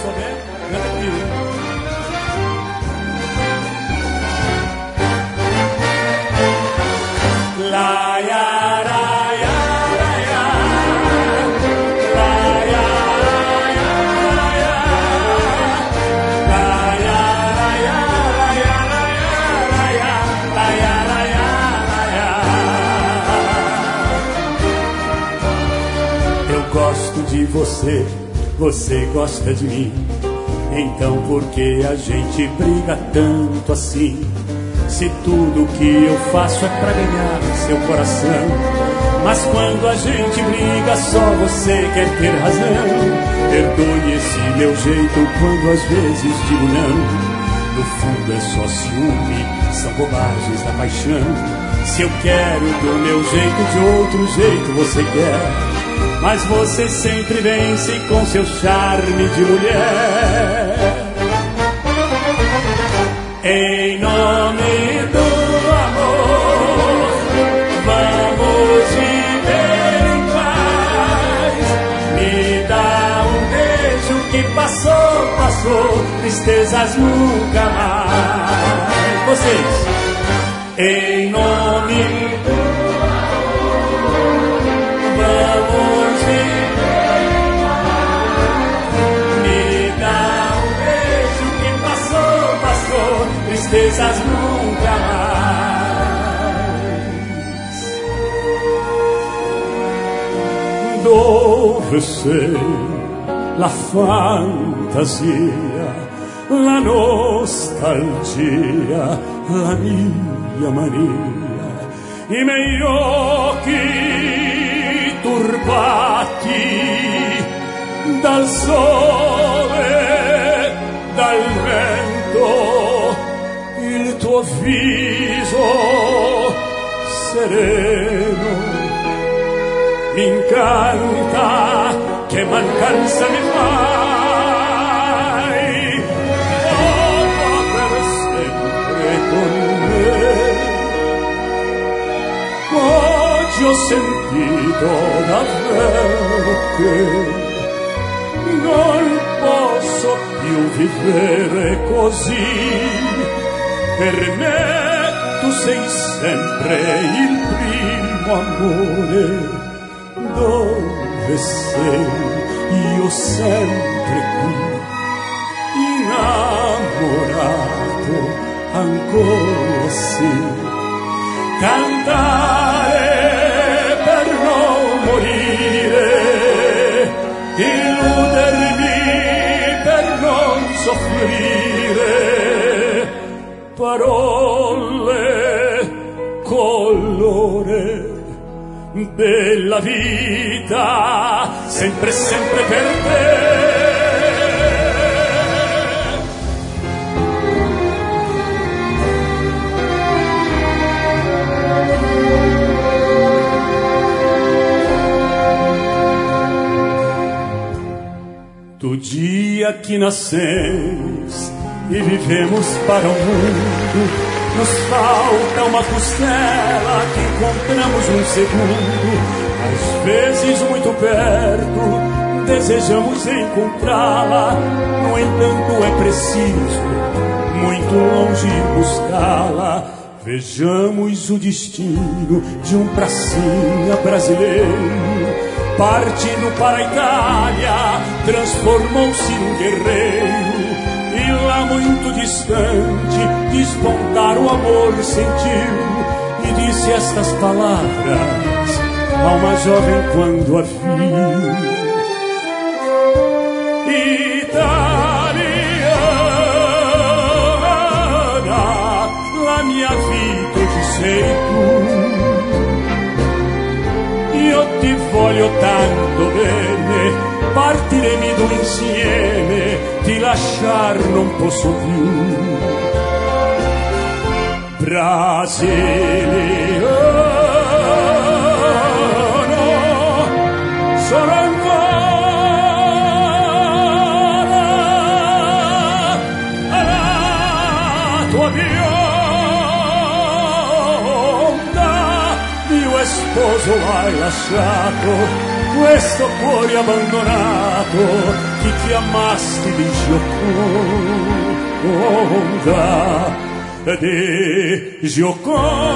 souber, canta comigo. La ya ra ya ra ya, la ya ra ya ra ya, la ya ra ya ra ya ra ya, la ya ra ya ra ya. Eu gosto de você, você gosta de mim. Então por que a gente briga tanto assim? Se tudo que eu faço é pra ganhar seu coração. Mas quando a gente briga, só você quer ter razão. Perdoe esse meu jeito quando às vezes digo não. No fundo é só ciúme, são bobagens da paixão. Se eu quero do meu jeito, de outro jeito você quer. Mas você sempre vence com seu charme de mulher. Em nome do amor, vamos viver em paz. Me dá um beijo que passou, passou, tristezas nunca mais. Vocês, em nome do amor, vamos viver em paz. Me dá um beijo que passou, passou, tristezas nunca mais. Dove sei la fantasia, la nostalgia, la mia mania, i miei occhi turbati dal sole, dal vento, il tuo viso sereno mi incanta, che mancanza mi fai, torna per sempre con me. Oggi ho sentito davvero che non posso più vivere così. Per me tu sei sempre il primo amore. Dove sei? Io sempre qui, innamorato ancora sì. Cantare per non morire, illudermi per non soffrire. Parole, colore della vita, sempre, sempre per te. Do dia que nascemos e vivemos para o mundo, nos falta uma costela que encontramos um segundo. Às vezes muito perto, desejamos encontrá-la. No entanto é preciso muito longe buscá-la. Vejamos o destino de um pracinha brasileiro. Partindo para a Itália, transformou-se num guerreiro. E lá muito distante, despontar o amor sentiu. E disse estas palavras a uma jovem quando a viu. Italiana, la mia vita che sei tu. Io ti voglio tanto bene, partiremo insieme, ti lasciar non posso più. Brasiliano, sono ancora alla tua bionda, mio sposo l'hai lasciato, questo cuore abbandonato, chi ti me amaste de Gioconda, de Gioconda.